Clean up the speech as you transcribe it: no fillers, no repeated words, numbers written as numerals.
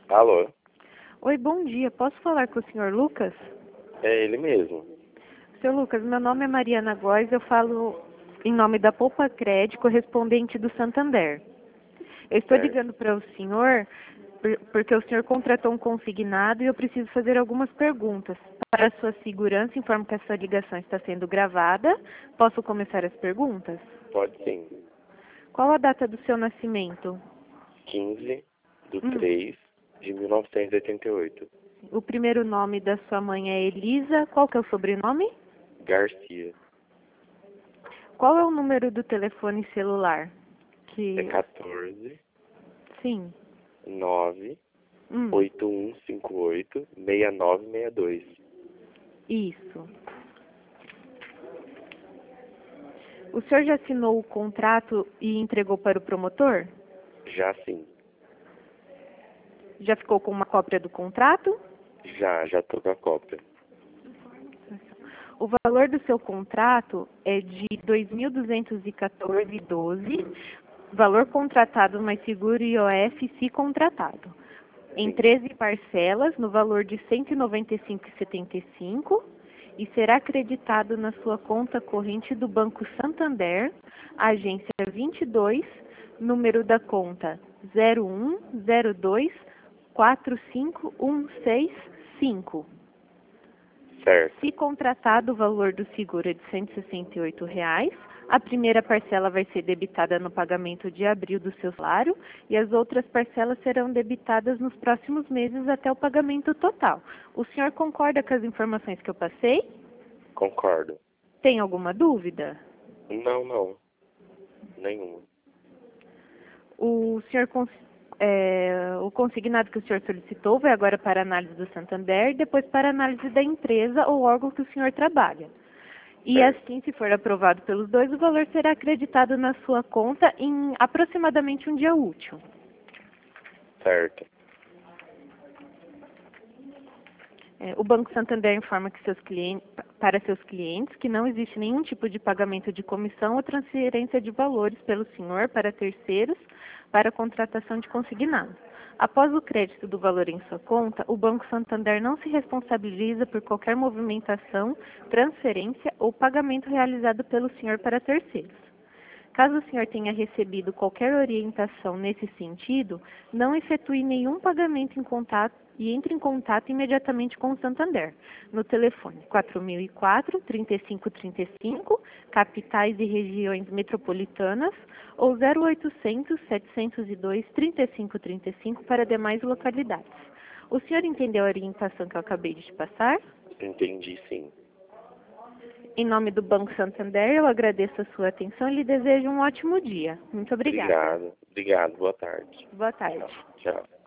Alô? Oi, bom dia. Posso falar com o senhor Lucas? É ele mesmo. Seu Lucas, meu nome é Mariana Góes, eu falo em nome da Poupa Crédito, correspondente do Santander. Eu estou Certo. ligando para o senhor porque o senhor contratou um consignado e eu preciso fazer algumas perguntas. Para a sua segurança, informo que essa ligação está sendo gravada. Posso começar as perguntas? Pode sim. Qual a data do seu nascimento? 15 de Hum. 3 de 1988. O primeiro nome da sua mãe é Elisa. Qual que é o sobrenome? Garcia. Qual é o número do telefone celular? É 14 Sim. 9 Hum. 8158 6962. Isso. O senhor já assinou o contrato e entregou para o promotor? Já sim. Já ficou com uma cópia do contrato? Já tô com a cópia. O valor do seu contrato é de R$ 2.214,12, valor contratado mais seguro IOF se contratado, em Sim. 13 parcelas no valor de R$ 195,75 e será acreditado na sua conta corrente do Banco Santander, agência 22, número da conta 010245165. Certo. Se contratado, o valor do seguro é de R$ 168,00. A primeira parcela vai ser debitada no pagamento de abril do seu salário e as outras parcelas serão debitadas nos próximos meses até o pagamento total. O senhor concorda com as informações que eu passei? Concordo. Tem alguma dúvida? Não. Nenhuma. O senhor o consignado que o senhor solicitou vai agora para análise do Santander e depois para análise da empresa ou órgão que o senhor trabalha. E Certo. assim, se for aprovado pelos dois, o valor será acreditado na sua conta em aproximadamente um dia útil. Certo. O Banco Santander informa que para seus clientes que não existe nenhum tipo de pagamento de comissão ou transferência de valores pelo senhor para terceiros para a contratação de consignado. Após o crédito do valor em sua conta, o Banco Santander não se responsabiliza por qualquer movimentação, transferência ou pagamento realizado pelo senhor para terceiros. Caso o senhor tenha recebido qualquer orientação nesse sentido, não efetue nenhum pagamento em contato e entre em contato imediatamente com o Santander, no telefone 4004-3535, capitais e regiões metropolitanas, ou 0800-702-3535 para demais localidades. O senhor entendeu a orientação que eu acabei de te passar? Entendi sim. Em nome do Banco Santander, eu agradeço a sua atenção e lhe desejo um ótimo dia. Muito obrigada. Obrigado. Boa tarde. Boa tarde. Tchau.